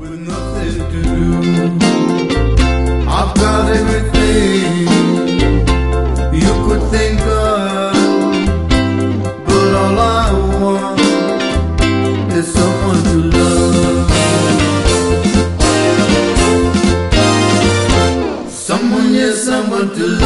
with nothing to do. I've got everything you could think of, but all I want is someone to love. Someone, yes, someone to love.